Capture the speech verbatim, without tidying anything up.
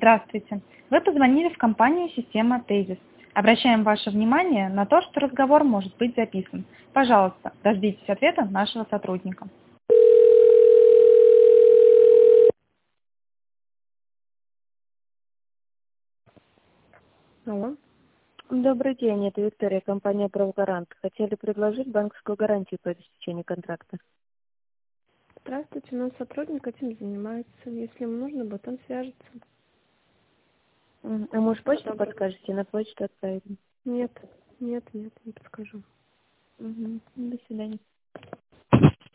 Здравствуйте. Вы позвонили в компанию «Система Тезис». Обращаем ваше внимание на то, что разговор может быть записан. Пожалуйста, дождитесь ответа нашего сотрудника. Алло. Добрый день, это Виктория, компания «Правгарант». Хотели предложить банковскую гарантию по обеспечению контракта. Здравствуйте, у нас сотрудник этим занимается. Если ему нужно будет, он свяжется. М, А может, почту Добрый. подскажете? На почту отправить? Нет, нет, нет, не подскажу. Мгм. До свидания.